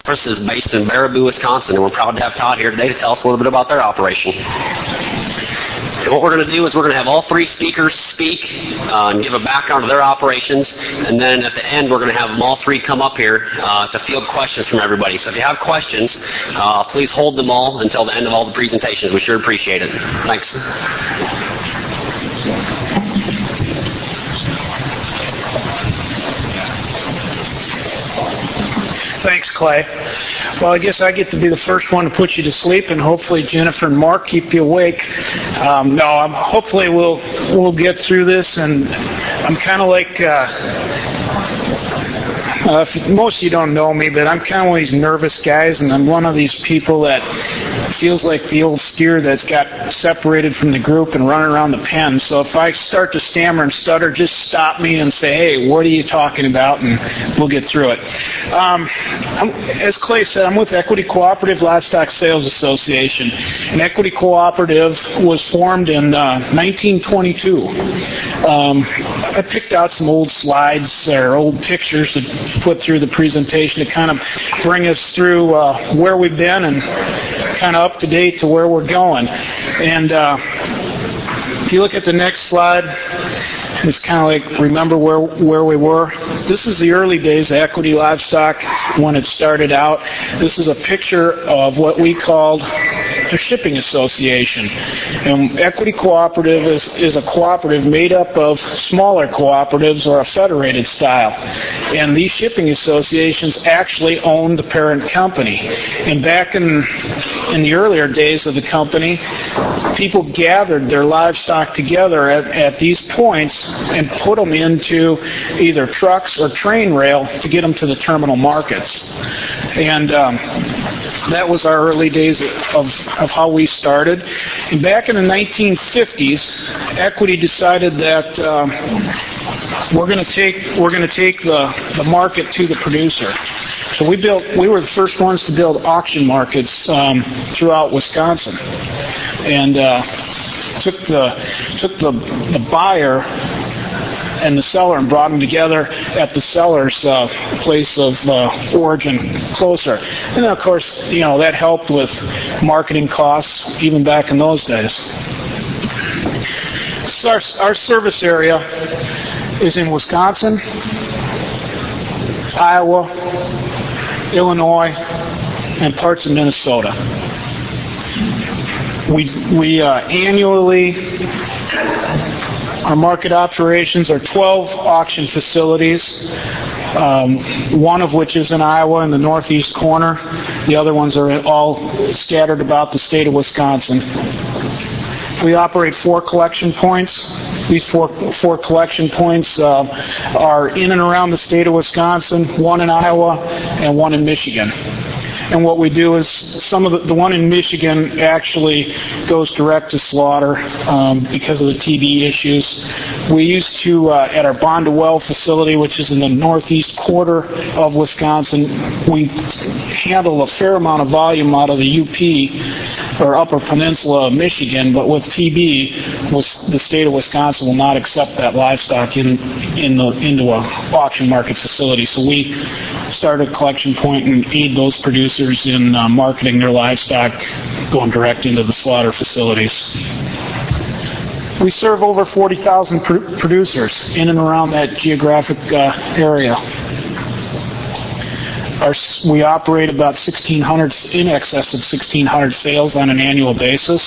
This is based in Baraboo, Wisconsin, and we're proud to have Todd here today to tell us a little bit about their operation. And what we're going to do is we're going to have all three speakers speak and give a background of their operations, and then at the end we're going to have them all three come up here to field questions from everybody. So if you have questions, please hold them all until the end of all the presentations. We sure appreciate it. Thanks. Thanks, Clay. Well, I guess I get to be the first one to put you to sleep, and hopefully Jennifer and Mark keep you awake. Hopefully we'll get through this, and I'm kind of like, most of you don't know me, but I'm kind of one of these nervous guys, and I'm one of these people that feels like the old steer that's got separated from the group and running around the pen. So if I start to stammer and stutter, just stop me and say, hey, what are you talking about? And we'll get through it. As Clay said, I'm with Equity Cooperative Livestock Sales Association. And Equity Cooperative was formed in 1922. I picked out some old slides or old pictures to put through the presentation to kind of bring us through where we've been and kind of up to date to where we're going. And if you look at the next slide, it's kind of like remember where we were. This is the early days of Equity Livestock when it started out. This is a picture of what we called a shipping association. And Equity Cooperative is a cooperative made up of smaller cooperatives or a federated style. And these shipping associations actually owned the parent company. And back in the earlier days of the company, people gathered their livestock together at these points and put them into either trucks or train rail to get them to the terminal markets. And that was our early days of how we started. And back in the 1950s, Equity decided that we're going to take the market to the producer. So we were the first ones to build auction markets throughout Wisconsin, and took the buyer and the seller and brought them together at the seller's place of origin closer. And of course, that helped with marketing costs even back in those days. So our service area is in Wisconsin, Iowa, Illinois, and parts of Minnesota. We annually, our market operations are 12 auction facilities, one of which is in Iowa in the northeast corner. The other ones are all scattered about the state of Wisconsin. We operate 4 collection points. These four collection points are in and around the state of Wisconsin, one in Iowa and one in Michigan. And what we do is some of the one in Michigan actually goes direct to slaughter because of the TB issues. We used to, at our Bond-to-Well facility, which is in the northeast quarter of Wisconsin, we handle a fair amount of volume out of the UP, or Upper Peninsula of Michigan, but with TB, the state of Wisconsin will not accept that livestock into an auction market facility. So we started a collection point and aid those producers in marketing their livestock going direct into the slaughter facilities. We serve over 40,000 producers in and around that geographic area. We operate about 1,600, in excess of 1,600 sales on an annual basis.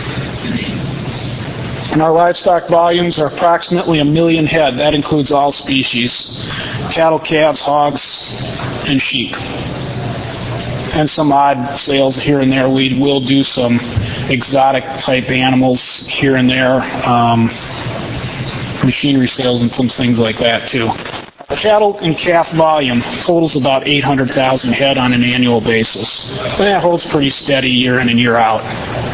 And our livestock volumes are approximately 1 million head. That includes all species: cattle, calves, hogs, and sheep. And some odd sales here and there. We will do some exotic type animals here and there, machinery sales and some things like that too. The cattle and calf volume totals about 800,000 head on an annual basis. And that holds pretty steady year in and year out.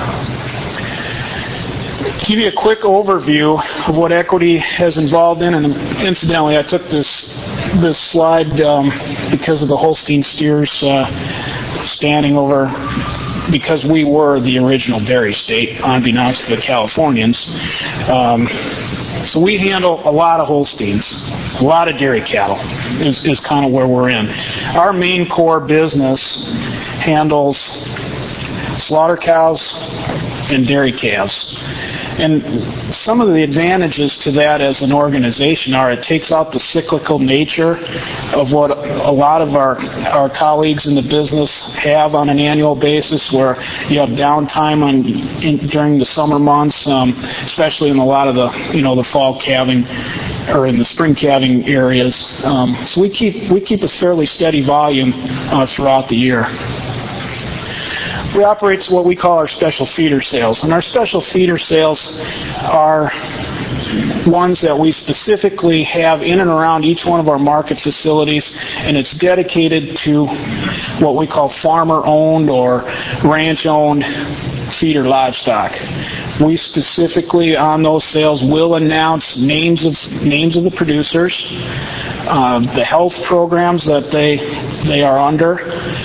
To give you a quick overview of what Equity has involved in, and incidentally, I took this slide because of the Holstein steers standing over, because we were the original dairy state, unbeknownst to the Californians. So we handle a lot of Holsteins, a lot of dairy cattle is kind of where we're in. Our main core business handles slaughter cows and dairy calves. And some of the advantages to that as an organization are it takes out the cyclical nature of what a lot of our colleagues in the business have on an annual basis, where you have downtime during the summer months, especially in a lot of the fall calving or in the spring calving areas. So we keep a fairly steady volume throughout the year. We operate what we call our special feeder sales. And our special feeder sales are ones that we specifically have in and around each one of our market facilities, and it's dedicated to what we call farmer-owned or ranch-owned feeder livestock. We specifically on those sales will announce names of the producers, the health programs that they are under.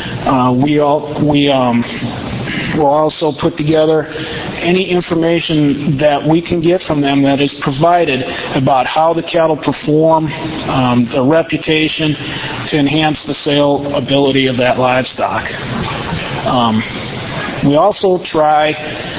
We'll also put together any information that we can get from them that is provided about how the cattle perform, their reputation, to enhance the sale ability of that livestock. We also try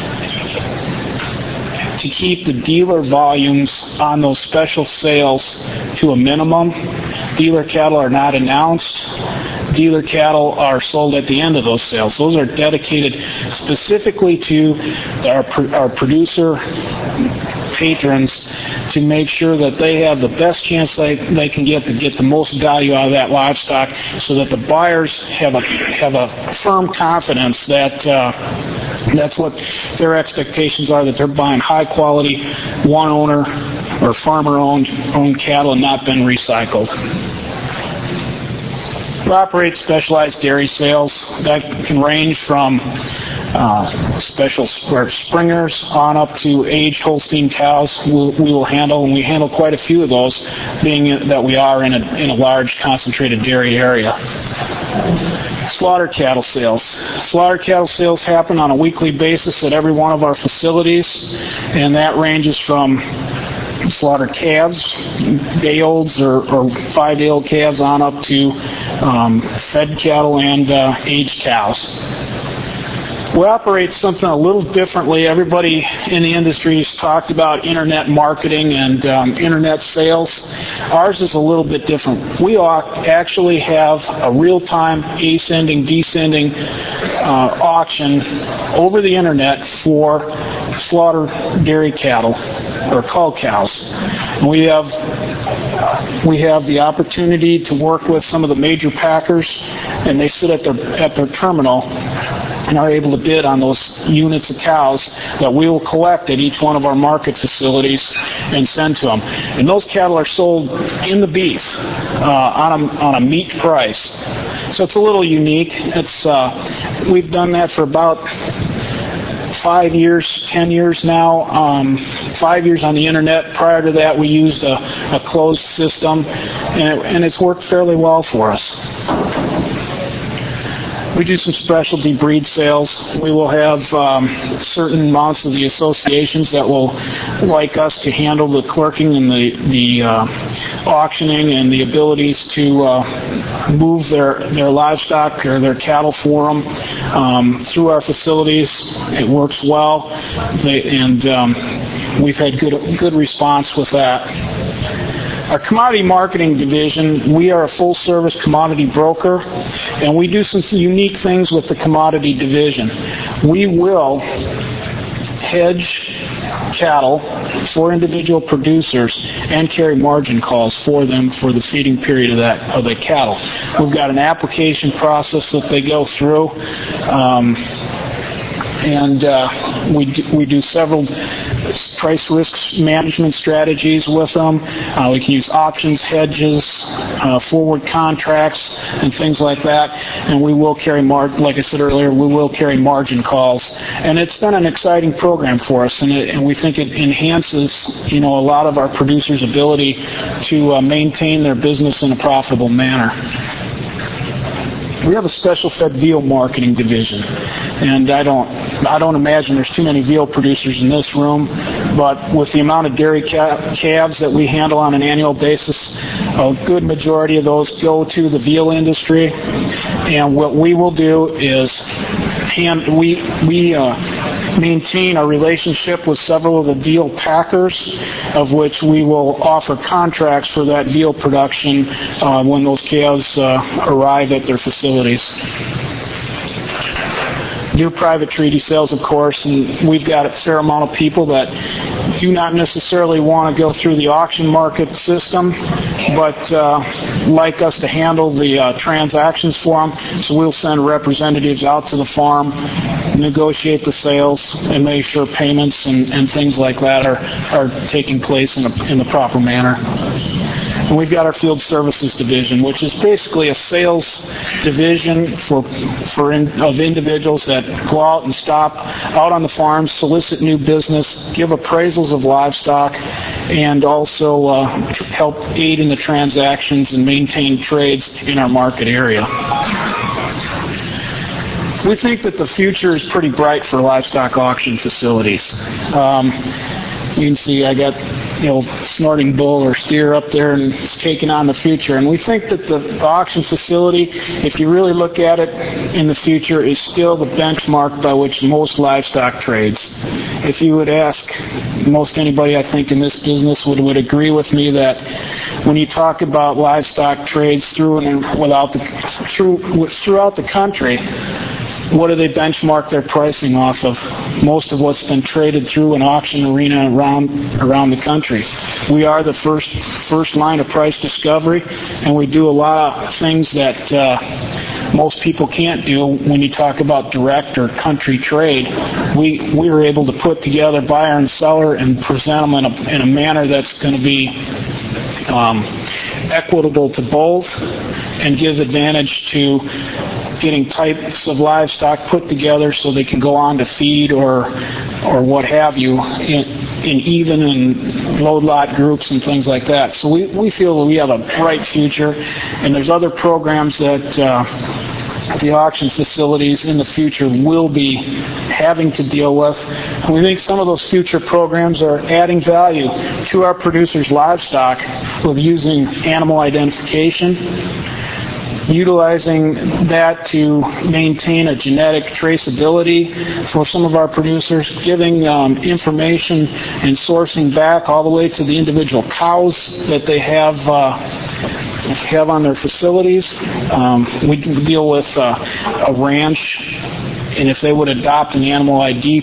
to keep the dealer volumes on those special sales to a minimum. Dealer cattle are not announced. Dealer cattle are sold at the end of those sales. Those are dedicated specifically to our producer patrons to make sure that they have the best chance they can get to get the most value out of that livestock, so that the buyers have a firm confidence that that's what their expectations are, that they're buying high quality, one owner or farmer owned cattle and not been recycled. We operate specialized dairy sales that can range from special springers on up to aged Holstein cows. We will handle, and we handle quite a few of those, being that we are in a large concentrated dairy area. Slaughter cattle sales. Slaughter cattle sales happen on a weekly basis at every one of our facilities, and that ranges from slaughtered calves, day-olds or 5-day-old calves, on up to fed cattle and aged cows. We operate something a little differently. Everybody in the industry has talked about internet marketing and internet sales. Ours is a little bit different. We actually have a real-time ascending, descending auction over the internet for slaughtered dairy cattle or cull cows. And we have the opportunity to work with some of the major packers, and they sit at their terminal and are able to bid on those units of cows that we will collect at each one of our market facilities and send to them. And those cattle are sold in the beef on a meat price. So it's a little unique. We've done that for about 5 years, 10 years now. 5 years on the internet. Prior to that, we used a closed system, and it's worked fairly well for us. We do some specialty breed sales. We will have certain amounts of the associations that will like us to handle the clerking and the auctioning and the abilities to move their livestock or their cattle for them through our facilities. It works well, and we've had good response with that. Our commodity marketing division, we are a full-service commodity broker, and we do some unique things with the commodity division. We will hedge cattle for individual producers and carry margin calls for them for the feeding period of the cattle. We've got an application process that they go through, and we do several price risk management strategies with them. We can use options, hedges, forward contracts, and things like that. And we will carry like I said earlier, we will carry margin calls. And it's been an exciting program for us, and we think it enhances, a lot of our producers' ability to maintain their business in a profitable manner. We have a special fed veal marketing division, and I don't imagine there's too many veal producers in this room, but with the amount of dairy calves that we handle on an annual basis, a good majority of those go to the veal industry. And what we will do is we maintain a relationship with several of the veal packers, of which we will offer contracts for that veal production when those calves arrive at their facilities. Do private treaty sales, of course, and we've got a fair amount of people that do not necessarily want to go through the auction market system, but like us to handle the transactions for them. So we'll send representatives out to the farm, negotiate the sales, and make sure payments and things like that are taking place in the proper manner. And we've got our field services division, which is basically a sales division of individuals that go out and stop out on the farms, solicit new business, give appraisals of livestock, and also help aid in the transactions and maintain trades in our market area. We think that the future is pretty bright for livestock auction facilities. You can see I got snorting bull or steer up there, and it's taking on the future. And we think that the auction facility, if you really look at it in the future, is still the benchmark by which most livestock trades. If you would ask most anybody, I think, in this business would agree with me that when you talk about livestock trades throughout the country, what do they benchmark their pricing off of? Most of what's been traded through an auction arena around the country. We are the first line of price discovery, and we do a lot of things that most people can't do when you talk about direct or country trade. We are able to put together buyer and seller and present them in a manner that's going to be equitable to both and gives advantage to getting types of livestock put together so they can go on to feed or what have you in even and load lot groups and things like that. So we feel that we have a bright future, and there's other programs that the auction facilities in the future will be having to deal with. And we think some of those future programs are adding value to our producers' livestock with using animal identification, utilizing that to maintain a genetic traceability for some of our producers, giving information and sourcing back all the way to the individual cows that they have on their facilities. We can deal with a ranch, and if they would adopt an animal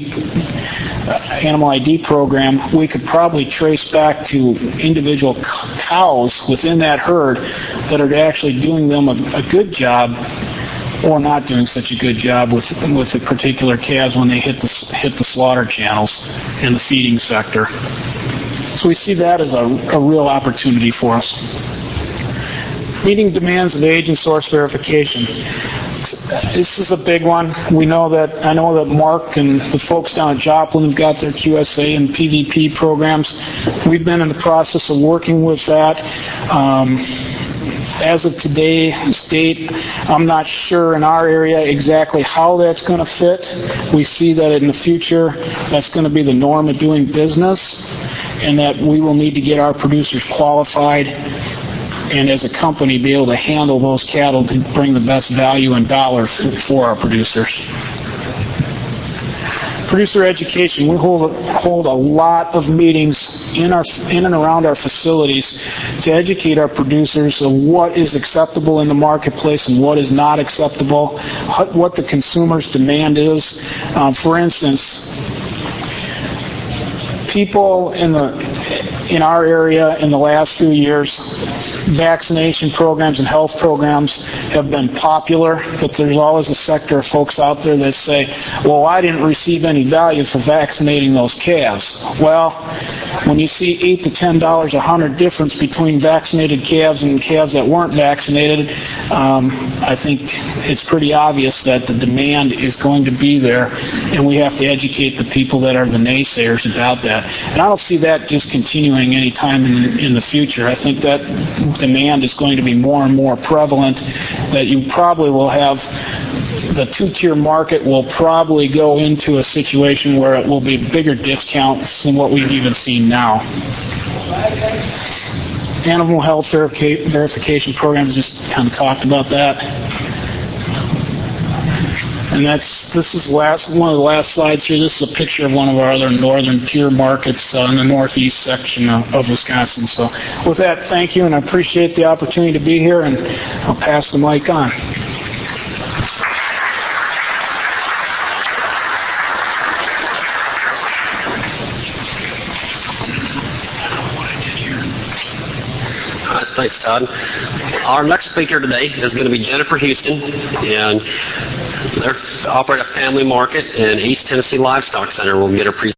ID program, we could probably trace back to individual cows within that herd that are actually doing them a good job or not doing such a good job with the particular calves when they hit the slaughter channels in the feeding sector. So we see that as a real opportunity for us. Meeting demands of age and source verification. This is a big one. I know that Mark and the folks down at Joplin have got their QSA and PVP programs. We've been in the process of working with that. As of today's date, I'm not sure in our area exactly how that's going to fit. We see that in the future that's going to be the norm of doing business, and that we will need to get our producers qualified and as a company be able to handle those cattle to bring the best value in dollars for our producers. Producer education. We hold a lot of meetings in and around our facilities to educate our producers on what is acceptable in the marketplace and what is not acceptable, what the consumer's demand is. For instance, people in our area in the last few years, vaccination programs and health programs have been popular, but there's always a sector of folks out there that say, well, I didn't receive any value for vaccinating those calves. Well, when you see $8 to $10 a hundred difference between vaccinated calves and calves that weren't vaccinated, I think it's pretty obvious that the demand is going to be there, and we have to educate the people that are the naysayers about that. And I don't see that just continuing any time in the future. I think that demand is going to be more and more prevalent, that you probably will have the two-tier market will probably go into a situation where it will be bigger discounts than what we've even seen now. Animal health verification programs, just kind of talked about that. And this is one of the last slides here. This is a picture of one of our other northern tier markets in the northeast section of Wisconsin. So with that, thank you, and I appreciate the opportunity to be here, and I'll pass the mic on. Thanks, Todd. Our next speaker today is going to be Jennifer Houston, and they operate a family market in East Tennessee Livestock Center. We'll get her presentation.